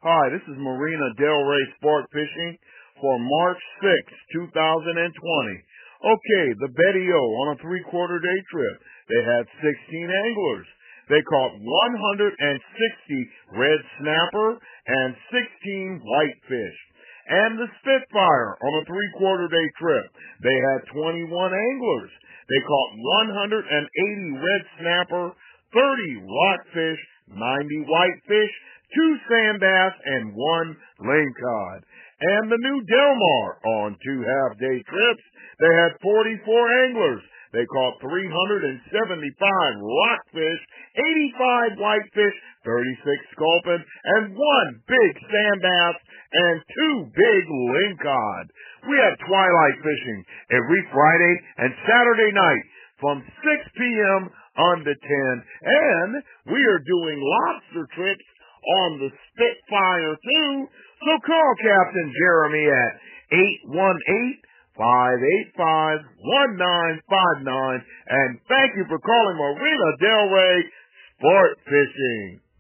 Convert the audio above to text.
Hi, this is Marina Del Rey Sport Fishing for March 6, 2020. Okay, the Betty O on a three-quarter day trip. They had 16 anglers. They caught 160 red snapper and 16 whitefish. And the Spitfire on a three-quarter day trip. They had 21 anglers. They caught 180 red snapper, 30 rockfish, 90 whitefish, 2 sand bass, and 1 lingcod. And the new Delmar on 2 half-day trips. They had 44 anglers. They caught 375 rockfish, 85 whitefish, 36 sculpin, and 1 big sand bass, and 2 big lingcod. We have twilight fishing every Friday and Saturday night from 6 p.m. to 10, and we are doing lobster trips on the Spitfire too. So call Captain Jeremy at 818-585-1959, and thank you for calling Marina Del Rey Sport Fishing.